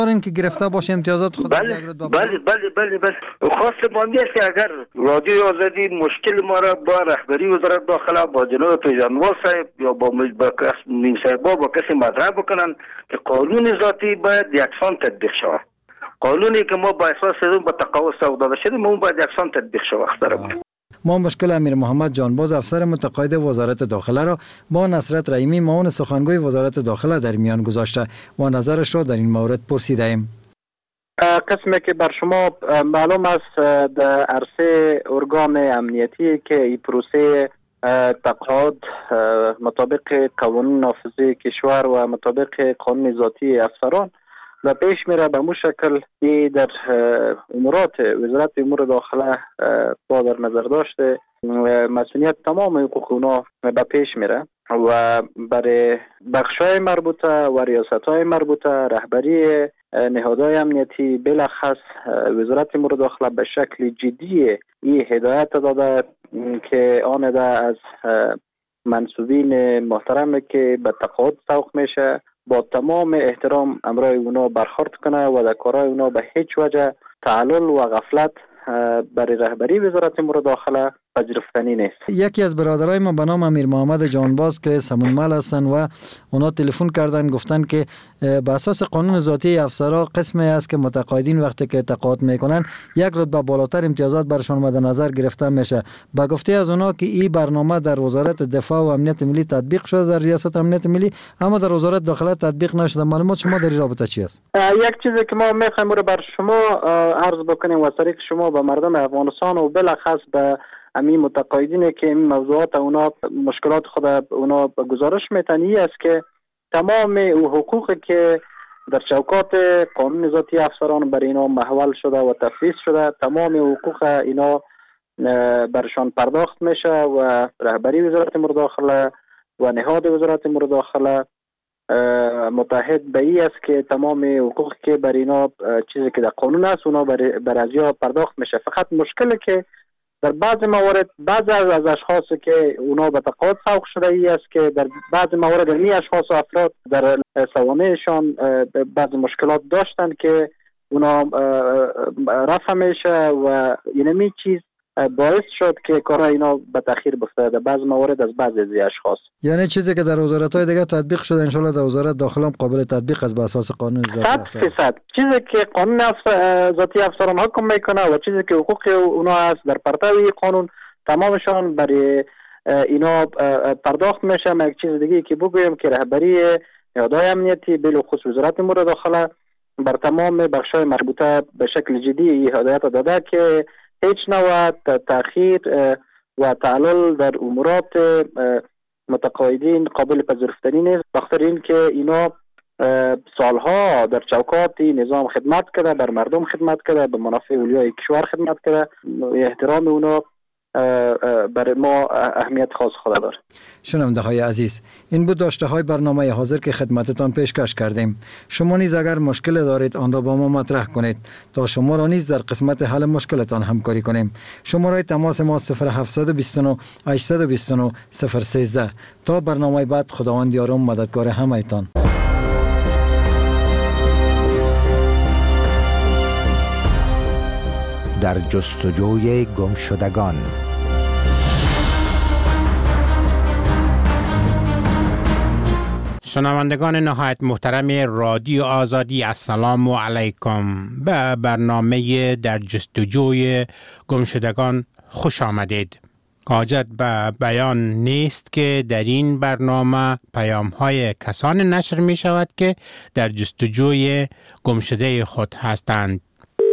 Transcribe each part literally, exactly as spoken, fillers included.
این که گرفته باشه امتیازات خود بله بله بله بله بله خواست ما است که اگر رادیو آزادی مشکل ما را با رهبری وزارت داخله با جناب پیژنوال صاحب یا با مین صاحب با کسی مطرح بکنن که قانون ذاتی باید یکسان تطبیق شود. قانونی که ما با اساس اون با تقاعد سوق داده شدیم اون باید یکسان تطبیق شود. اخترام ما مشکل امیر محمد جانباز افسر متقاعد وزارت داخله را با نصرت رحیمی معاون سخنگوی وزارت داخله در میان گذاشته و نظرش را در این مورد پرسیده ایم. قسمی که بر شما معلوم است در عرصه ارگان امنیتی که این پروسه تقاعد مطابق قوانین نافذه کشور و مطابق قانون ذاتی افسران و پیش میره به مو شکل در امورات وزارت امور داخله با در نظر داشته مسئولیت تمام حقوق اونا به پیش میره و برای بخشای مربوطه و ریاستهای مربوطه رهبری نهادهای امنیتی بلخص وزارت امور داخله به شکل جدی این هدایت داده که آن ده از منصوبین محترم که به تقاعد سوق میشه با تمام احترام امرای اونا برخورد کنه و در کارهای اونا به هیچ وجه تعلل و غفلت برای رهبری وزارت امور داخله پذیرفتنی نیست. یکی از برادرای ما به نام امیر محمد جانباز که سمونمل هستن و اونا تلفن کردن گفتن که به اساس قانون ذاتی افسرا قسمی است که متقاعدین وقتی که تقاعد میکنن یک رتبه بالاتر امتیازات برشون مد نظر گرفته میشه. با گفته از اونا که این برنامه در وزارت دفاع و امنیت ملی تطبیق شده در ریاست امنیت ملی اما در وزارت داخله تطبیق نشده. معلومات شما در این رابطه چی است؟ یک چیزی که ما میخوایم رو بر شما عرض بکنیم و طریق شما به مردم افغانستان و بالاخص به امی متقاعدین که این موضوعات اونا مشکلات خود اونا گزارش میتنی است که تمام او حقوقی که در چوکات قانون ذاتی افسران بر اینا محول شده و تفویض شده تمام حقوق اینا برشان پرداخت میشه و رهبری وزارت امور داخله و نهاد وزارت امور داخله متحد به ای است که تمام حقوقی که بر اینا چیزی که در قانون است اونا بر, بر از یا پرداخت میشه. فقط مشکلی که در بعض موارد بعضی از اشخاص که اونا به تقاعد سوق شده ای است که در بعض موارد این اشخاص و افراد در سوانهشان بعض مشکلات داشتن که اونا رفع میشه و اینمی چیز باعث شد که کارا اینا به تاخیر بیفته در بعض موارد از بعضی از اشخاص. یعنی چیزی که در وزارت‌های دیگه تطبیق شده ان شاء الله در وزارت داخله هم قابل تطبیق است به اساس قانون ذاتی افسران. صد درصد چیزی که قانون ذاتی افسران حکم میکنه و چیزی که حقوق اونا است در پرتو قانون تمامشان برای اینا پرداخت میشه. ما یک چیز دیگه که بگویم که رهبری نهادهای امنیتی بالخصوص وزارت امور داخله بر تمام بخش‌های مربوطه به شکل جدی هدایت داده که هیچ نوع تأخیر و تعلل در امورات متقاعدین قابل پذیرفتنی نیست. بخاطر این که اینا سالها در چوکات نظام خدمت کرده، بر مردم خدمت کرده، به منافع اولیای کشور خدمت کرده. احترام اونا برای ما اهمیت خاص خود داره. شنونده های عزیز، این بود داشته های برنامه حاضر که خدمتتان پیشکش کردیم. شما نیز اگر مشکل دارید آن را با ما مطرح کنید تا شما را نیز در قسمت حل مشکلتان همکاری کنیم. شماره تماس ما صفر هفت دو نه هشت دو نه صفر یک سه. تا برنامه بعد خداوند یار و مددگار همه‌تان. در جستجوی گمشدگان. شنوندگان نهایت محترم رادیو آزادی السلام علیکم. به برنامه در جستجوی گمشدگان خوش آمدید. حاجت به بیان نیست که در این برنامه پیام های کسان نشر می شود که در جستجوی گمشده خود هستند.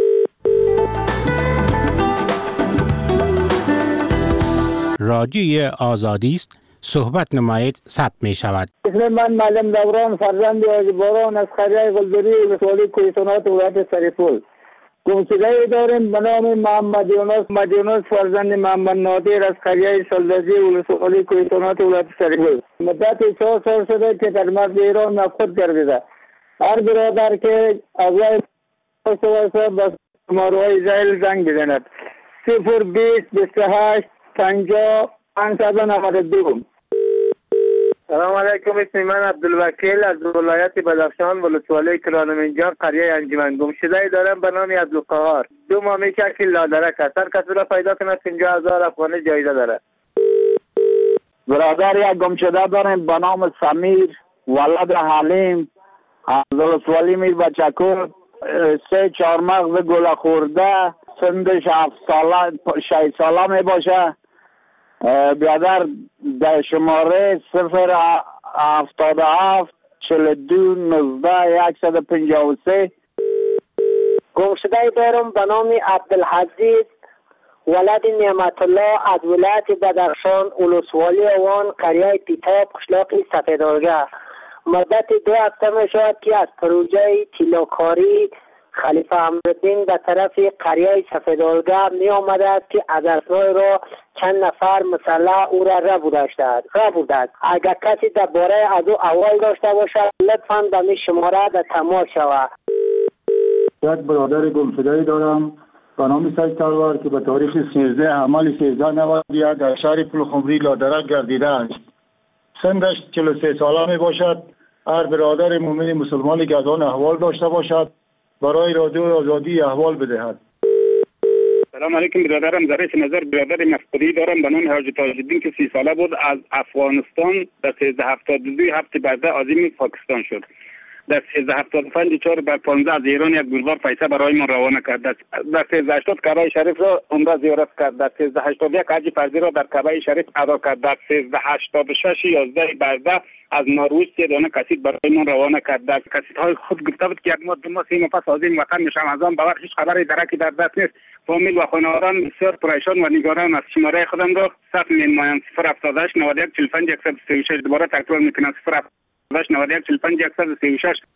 رادیوی آزادی است، صحبت نمایید ثبت می شود. اسم من معلم دوران فرزند آجباران از قریه گلدری ولسوالی کوهستانات ولایت سرپل. گمشده داریم به نام محمد یونس مدیونس فرزند محمد نادر از قریه سلدزی ولسوالی کوهستانات ولایت سرپل. مدت چهار سال شده که در مرز ایران نفقد گردیده. هر برادر که اغلای سواسه بس ماروهای زیل زنگ بزند. صفر بیست بیست هشت پنجاه پانصد و نود و دو. سلام علیکم. اسم من عبدالوکیل از ولایت بدخشان، ولسوالی کرانمنجان، قریه انجمن. گمشده دارم به نام عبدالقهار. دو ماه میشه که لادرک است. هر کسی را پیدا کنه پنجاه هزار افغانی جایزه داره. برادر یک گمشده داریم به نام سمیر ولد حلیم از ولسوالی میر بچکور. سه چهار مغز گل خورده، سنش هفت ساله شش ساله می باشه. برادر در شماره صفر هفتاد و هفت چهل و دو نوزده صد و پنجاه و سه. گمشده دارم به نام عبدالحزیز ولد نعمت الله از ولایت بدخشان، ولسوالی اوان، قریه پیتاب، قشلاق سفیدارگه. مدت دو هفته می شود که از پروژه تیلاکاری خلیفه احمدالدین به طرف قریه سفیدارگه می آمده است که از اسنای را چند نفر مسلح او را را بودند را بودند. اگر کسی درباره از او احوال داشته باشد لطفاً به می شماره در تماس شود. یک برادر گمشده دارم به نام سید سرور که به تاریخ سیزده حمل سیزده نود و یک در شهر پلخمری لادرک گردیده است. سنش چهل و سه ساله می باشد. هر برادر مومن مسلمانی که از آن احوال داشته باشد برای رادیو آزادی احوال بدهد. سلام علیکم. برادرم ظریف نظر برادر مفقودی دارم به نام حاج تاج الدین که سی ساله بود. از افغانستان در سیزده هفتاد و دو هفته بعد عظیم پاکستان شد. در سیزده هفتاد و پنج چهار بر پانزده از ایران یک گلبار پیسه برای ما روانه کرد. در سیزده هشتاد کعبه شریف را عمره زیارت کرد. در سیزده هشتاد و یک حج فرضی را در کعبه شریف ادا کرد. در سیزده هشتاد و شش یازده برده از ناروز سه دانه کسید برای ما روانه کرد. در کسیدهای خود گفته بود که یک ماه دو ماه سه ماه پس عظیم وطن میشم. از آن باور هیچ خبری درکی در دست نیست. فامیل و خانوادگان بسیار پریشان و نگران از. شماره خودم را صفر می‌نمایند صفر هفتاد و هشت نود و یک چهل و پنج صد و سی و شش. دوباره تکرار می‌کنم صفر هفتاد و هشت نود و یک چهل و پنج صد و سی و شش.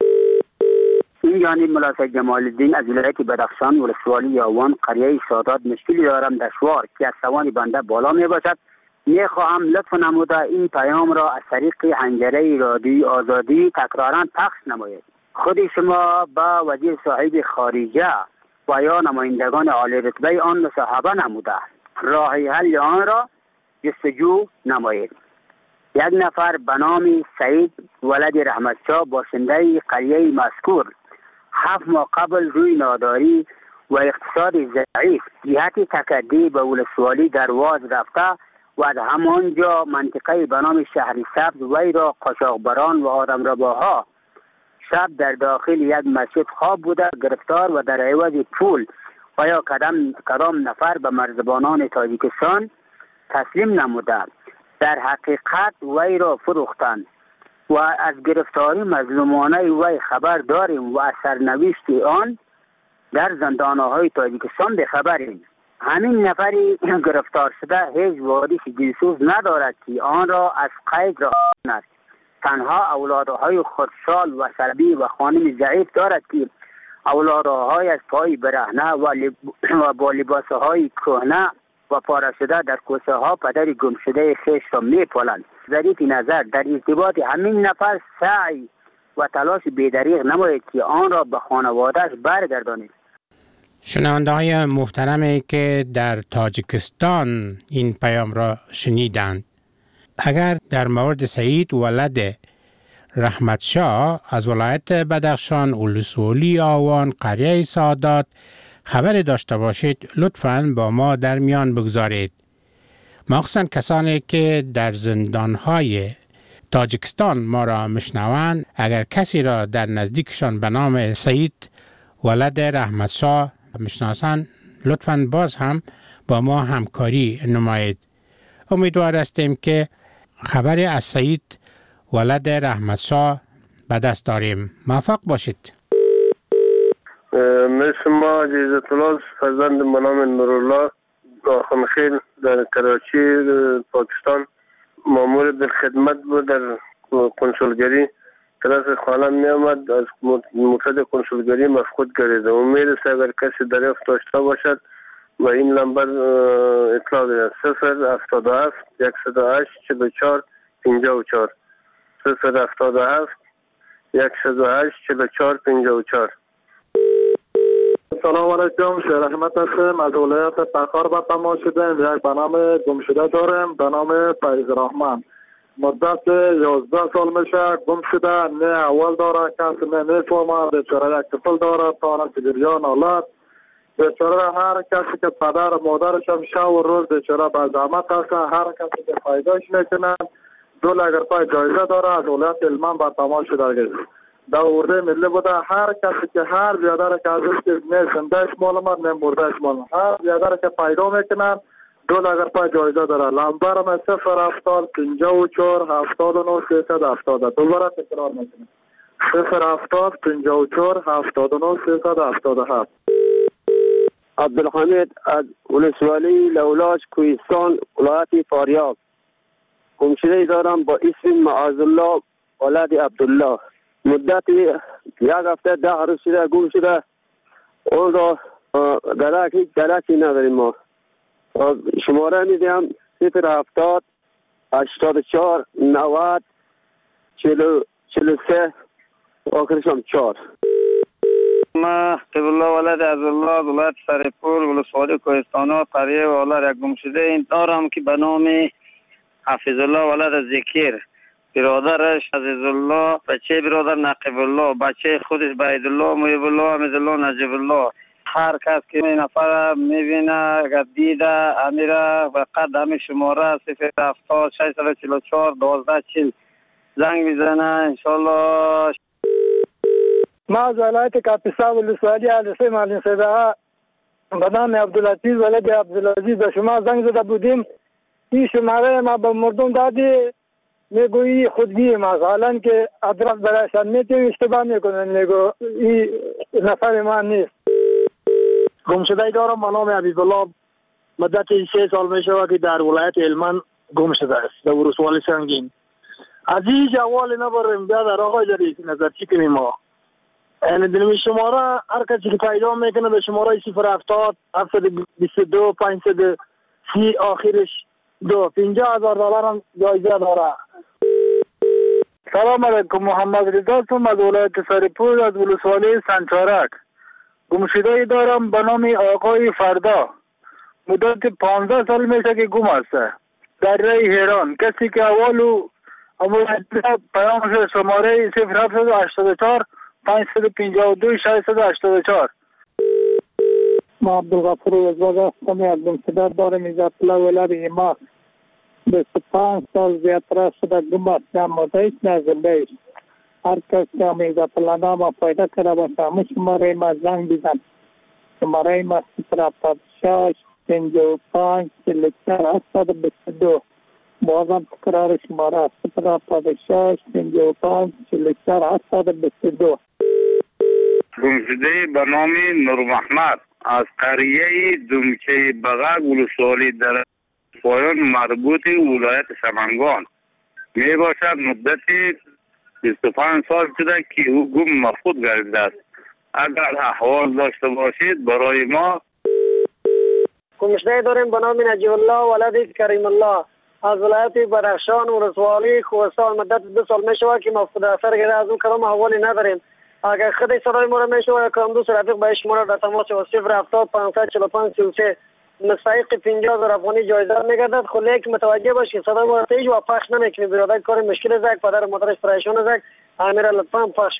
این جانب ملا سید جمال الدین از ولایت بدخشان، ولسوالی یاوان، قریه سادات. مشکلی دارم دشوار که از توان بنده بالا می باشد. می خواهم لطف نموده این پیام را از طریق حنجره رادیوی آزادی تکرارا پخش نمایید. خود شما با وزیر صاحب خارجه و یا نمایندگان عالی رتبه آن مصاحبه نموده راه حل آن را جستجو نمایید. یک نفر به نام سعید ولد رحمتشاه باشنده قریه مذکور هفت ماه قبل روی ناداری و اقتصاد ضعیف جهت تکدی به ولسوالی درواز رفته و از همانجا منطقه به نام شهر سبز وی را قاچاقبران و آدمرباها شب در داخل یک مسجد خواب بوده گرفتار و در عوض پول و یا کدام کدام نفر به مرزبانان تاجیکستان تسلیم نموده. در حقیقت وی را فروختند و از گرفتاری مظلومانه وی خبر داریم و از سرنوشت آن در زندانهای تاجیکستان بخبریم. همین نفری گرفتار شده هیچ واردش جنسوز ندارد که آن را از قید را کند. تنها اولادهای خودسال و سلبی و خانم ضعیف دارد که اولادهای از پای برهنه و, لب... و با لباسهای کهنه و پاره شده در کوچه ها پدر گم شده خیش را می پالند. ظریف نظر در ارتباط همین نفر سعی و تلاش بی‌دریغ نماید که آن را به خانواده‌اش برگردانید. شنونده های محترمی که در تاجیکستان این پیام را شنیدند، اگر در مورد سعید ولد رحمتشاه از ولایت بدخشان، ولسوالی آوان، قریه سادات خبری داشته باشید لطفاً با ما در میان بگذارید. مخصوصاً کسانی که در زندانهای تاجیکستان ما را مشنوند، اگر کسی را در نزدیکشان به نام سعید ولد رحمتشاه مشناسند لطفاً باز هم با ما همکاری نمایید. امیدوار هستیم که خبری از سعید ولد رحمتشاه به دست داریم. موفق باشید. مثل ما عزیزت الله فرزند به نام نورالله آخونخیل در کراچی پاکستان مامور در خدمت بود در کنسولگری. طرف خانم می آمد از موتر کنسولگری مفقود گردیده. امید است اگر کسی دریافت داشته باشد و این لمبر اطلاع بدهد. صفر هفتاد و هفت صد و هشت چهل و چهار پنجاه و چهار صفر هفتاد و هفت صد و هشت چهل و چهار پنجاه و چهار. سلام علیکم. شهر احمد هستم از ولایت تخار به تماس شدیم. یک برنامه گمشده دارم به نام فیض رحمان. مدت یازده سال میشه گم شده. نه اول داره کسی نه میفهمه. بیچاره یک طفل داره تا جریان حالت. بیچاره هر کسی که پدر مادرش هم شب و روز بیچاره به زحمت هست. هر کسی که فایدهش میکنن دو لگر پای جایزه داره از ولایت هلمند به تمام شده. در ارده ملی بوده هر کسی که هر بیادر که ازش که نه زندهش معلومات نه مردهش معلومات هر بیادر که پیدا میکنن دو لگر پای جایزه داره. لمبر من صفر هفتاد پنجاه و چهار هفتاد و نه سیصد هفتاد. دوباره تکرار میکنم صفر هفتاد پنجاه و چهار هفتاد و نه سیصد هفتاد و هفت. عبدالحمید از ولسوالی لولاش کوهستان ولایت فاریاب. گمشده دارم با اسم معاذالله ولد عبدالله. مدت یک هفته ده روز شده گم شده. اون را درک هیچ درکی نداریم. ما شماره میدیم صفر هفتاد هشتاد و چهار نود چلو چلو سه آخرش هم چهار. ما قبله ولد عبدالله ولایت سرپور ولسوالی کوهستان قریه ولایت گم شده این دارم که به نام حفیظ الله ولد ذکر. برادرش عزیز الله، بچه برادر نقیب الله، بچه خودش بعید الله، محب الله، حمید الله، نجیب الله. هر کس که این نفر میبینه اگر دیده امیره و قد همین شماره صفر هفتاد ششصد و چهل و چهار دوازده چهل زنگ میزنه انشالله. ما از ولایت کاپیسا ولسوالی علیسه معلم صدقه به نام عبدالعزیز ولد عبدالعزیز به شما زنگ زده بودیم. این شماره ما به مردم دادی میگویی خودگی ما حالا که ادرس برایشان میتیم اشتباه میکنن میگو این نفر ما نیست. گم شده دارم به نام حبیب الله. مدت سه سال میشه که در ولایت هلمند گم شده است در ولسوالی سنگین. از این جوال نبریم بیاد در آقای جدید نظر چی کنیم ما. یعنی دنمی شماره هر کسی که پیدا میکنه به شماره صفر هفتاد هفتصد و بیست و دو پانصد سی آخرش دو پنجاه هزار دلار هم جایزه داره. سلام علیکم، محمد رضا هستم از ولایت سرپور از ولسوالی سنچارک. گمشده دارم به نام آقای فردا. مدت پانزده سال میشه که گم است در رای هیران. کسی که اولو پیام شده شماره صفر هفتاد و هشتاد و چهار پانصد و پنجاه و دو ششصد و هشتاد و چهار. ما عبدالغفور رضا هستم از گمشده دارم از الله ولد ایما. بیست و پنج سال زیادتر شده گم است. نه مردهش نه زنده است. هر کس که هم عزت الله نام پیدا کرده باشه همه شماره ما زنگ بزن. شماره ما صفر هفتاد شش پنجاه و پنج چهل و چهار هشتصد و بیست و دو. بازم تکرار شماره صفر هفتاد شش پنجاه و پنج چهل و چهار هشتصد و بیست و دو. گمشده به نام نور محمد از قریه دمچه بغا ولسوالی در پایان مربوط ولایت سمنگان می باشد. مدت بیست و پنج سال شده که او گم مفقود گردیده است. اگر احوال داشته باشید برای ما. گمشده داریم به نام نجیب الله ولد کریم الله از ولایت بدخشان ولسوالی کوهستان. مدت دو سال می شود که مفقود اثر گرده. از اون کلام احوالی نداریم. اگر خود صدای ما را می شود کلام دوست رفیق به شما در تماس و صفر هفتاد پانصد چهل و پنج سی و سه مستحق پنجاه هزار افغانی جایزه میگردد. خود لیک متوجه باش که صدای ما را تیج و پخش نمیکنی. برادر کار مشکل زک پدر مادرش پریشان زک امیر لطفا پخش.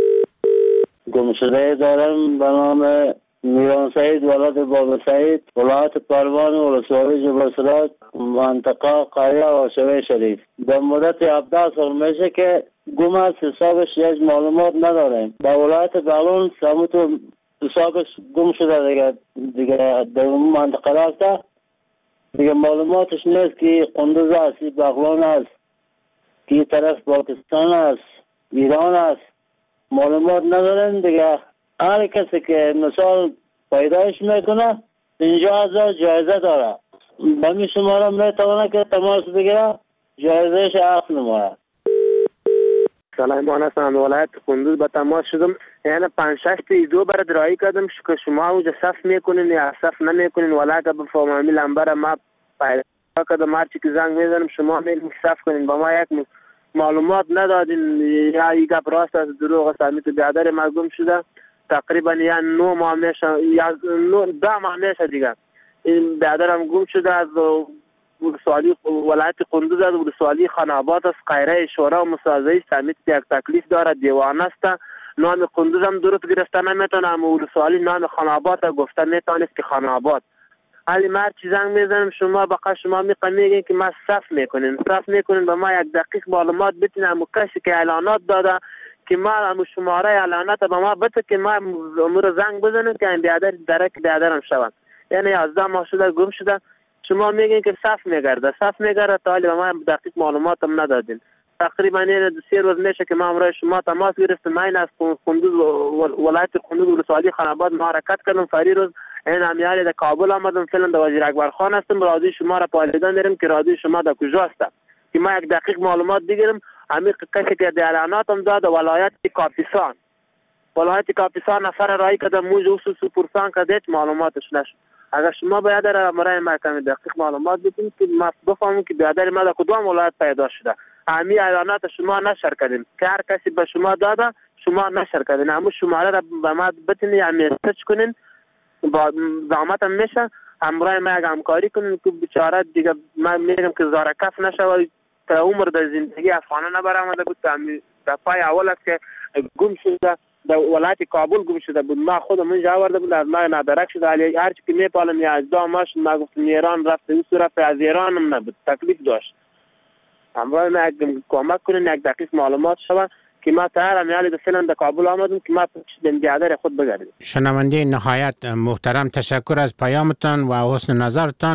گمشده دارم به نام میران سعید ولد بابا سعید ولایت پروان ولسوالی جبرسرات منطقه قریه و شوی شریف. در مدت هفده سال میشه که گم است. حسابش یک معلومات نداریم. در ولایت بغلان سمت حسابش گم شده دیگه دیگه در اون منطقه رفته دیگه معلوماتش نیست که قندوز است بغلان است که طرف پاکستان است ایران است. معلومات نداریم دیگه. هر کسی که مثال پیدایش میکنه پنجاه هزار جایزه داره. بمی شماره میتونه که تماس بگیره جایزهش اخذ نماره. سلیمان هستم ولایت قندوز به تماس شدم. یعنی پنج شش ویدیو برای درایی کردم که شما اوجا صف میکنین یا صف نمیکنین ولی که بفهمم لمبر ما پیدا کردم هرچی که زنگ میزنم شما میرین صف کنین با ما یک معلومات ندادین یا یک گپ راست از دروغ است. امیت بیادر ما گم شده تقریبا یا نو ماه میشه یا ده ماه میشه دیگه. این بیادرم گم شده از ولسوالی ولایت قندوز است، ولسوالی خاناباد است، قیره شورا و مسازه سمیت یک تکلیف داره، دیوان است. نام قندوز هم درست گرفته نمیتونه، اما ولسوالی نام خاناباد گفته میتونست که خاناباد. حالی ما هر چی زنگ میزنم شما بقا شما میگین که ما صف میکنین صف میکنین به ما یک دقیق معلومات بتین، اما کسی که اعلانات داده که ما اما شماره اعلانات به ما بده که ما امور زنگ بزنیم که این بیادر درک بیادرم شوند. یعنی یازده ماه شده گم شده، شما میگین که صف میگرده صف میگرده تا حالی به ما دقیق معلومات هم ندادین. تقریبا این دو سه روز میشه که ما امروز شما تماس گرفتیم، من از قندوز ولایت قندوز ولسوالی خاناباد ما حرکت کردم. فری روز این امیالی در کابل آمدم، فعلا در وزیر اکبر خان هستم، راضی شما را پالیدن میرم که راضی شما در کجا هست که ما یک دقیق معلومات بگیرم. همین کسی که در اعلانات هم داد ولایت کاپیسان ولایت کاپیسان نفر رای کده موج اصول سپرسان کده هیچ معلوماتش نشد. اگر شما باید در امرای محکمه دقیق معلومات بدید که ما بفهمیم که بیادر ما در کدام ولایت پیدا شده. همین اعلانات شما نشر کردین که هر کسی به شما داده شما نشر کردین، اما شماره را به ما بتونید همین سرچ کنین با زحمت هم میشه همراه ما یک همکاری کنین که بیچاره دیگه من میگم که زارکف نشه و تا عمر در زندگی افغانه نبرآمده بود. در پای اول است که گم شده در ولایت کابل گم شده بود، ما خودم اونجا آورده بود، از ما ندرک شده. علی هر چی که میپالم یا از دو ماش ما گفتم ایران رفته این صورت از ایران هم نبود، تکلیف داشت. همراه ما یک کمک کنین یک دقیق معلومات شود که ما تا همیالی در فعلا در کابل آمدیم که ما پشت بیادر خود بگردیم. شنونده نهایت محترم، تشکر از پیامتان و حسن نظرتان.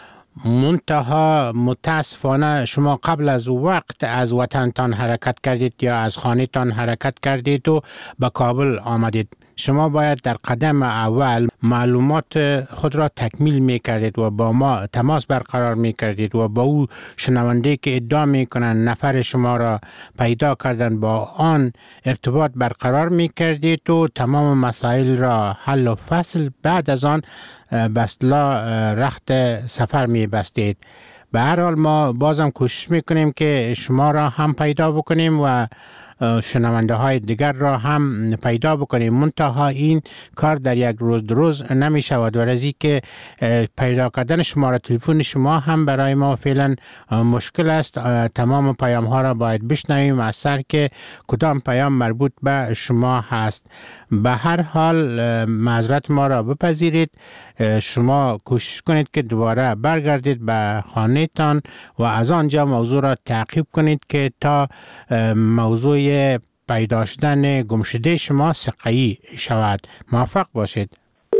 منتها متاسفانه شما قبل از وقت از وطنتان حرکت کردید یا از خانه‌تان حرکت کردید و به کابل آمدید. شما باید در قدم اول معلومات خود را تکمیل می کردید و با ما تماس برقرار می کردید و با او شنونده که ادعا می کنند نفر شما را پیدا کردن با آن ارتباط برقرار می کردید و تمام مسائل را حل و فصل بعد از آن به اصطلاح رخت سفر می بستید. به هر حال ما بازم کوشش می کنیم که شما را هم پیدا بکنیم و شنونده های دیگر را هم پیدا بکنیم. منتها این کار در یک روز دو روز نمی شود و رزی که پیدا کردن شماره تلفن شما هم برای ما فعلا مشکل است. تمام پیام ها را باید بشنویم از سر که کدام پیام مربوط به شما هست. به هر حال معذرت ما را بپذیرید. شما کوشش کنید که دوباره برگردید به خانه تان و از آنجا موضوع را تعقیب کنید که تا موضوع پیدا شدن گمشده شما سقایی شود. موفق باشید.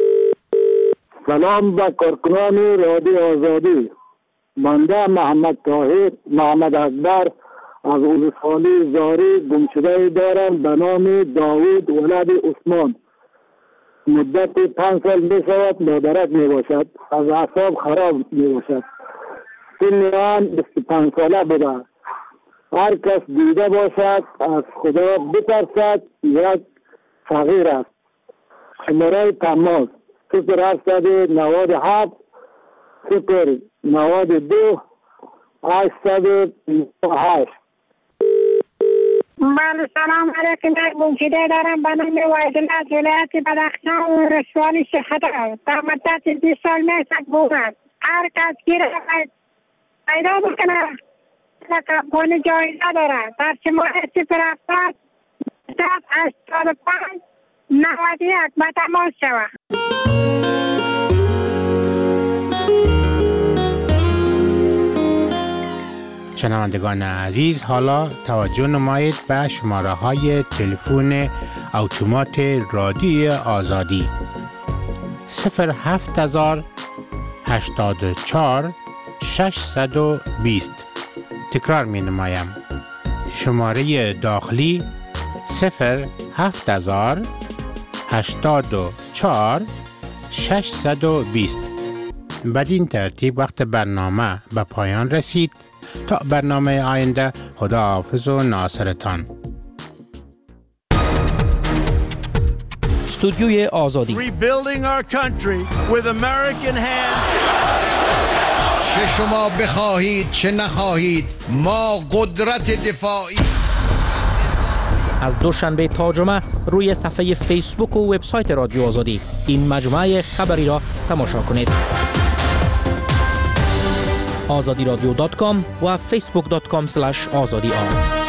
سلام به کارکنان رادیو آزادی. بنده محمد طاهر محمد اکبر از ولسوالی زاری گمشده دارم به نام داوود ولد عثمان. مدت پنج سال می شود مادرک می باشد، از اعصاب خراب می باشد. سن آن بیست و پنج ساله بوده. هر کس دیده باشد از خدا بترسد، یک فقیر است. شماره تماس صفر هشتصد و نود و هفت صفر نود و دو هشتصد و پنجاه و هشت. بله سلام علیکم. گمشده دارم به نام وحیدالله از ولایت بدخشان ولسوالی شهدا. در مدت بیست سال میشه گم است. هر کس گیر پیدا بکنه لکه جایی نداره. در شماره صفر هفتاد هشتاد و پنج نود و یک به تماس شود. شنوندگان عزیز، حالا توجه نمایید به شماره های تلفن اتومات رادیو آزادی صفر هفت هزار هشتاد و چهار ششصد و بیست. تکرار می نمایم. شماره داخلی صفر هفت هزار هشتاد و چهار ششصد و بیست. بدین ترتیب وقت برنامه به پایان رسید. تا برنامه آینده، خدا حافظ و ناصرتان. استودیوی آزادی. Rebuilding our country with American hands. چه شما بخواهید چه نخواهید، ما قدرت دفاعی. از دوشنبه تا جمعه روی صفحه فیسبوک و وبسایت رادیو آزادی این مجموعه خبری را تماشا کنید. آزادی رادیو دات کام و فیسبوک دات کام اسلش آزادی آر.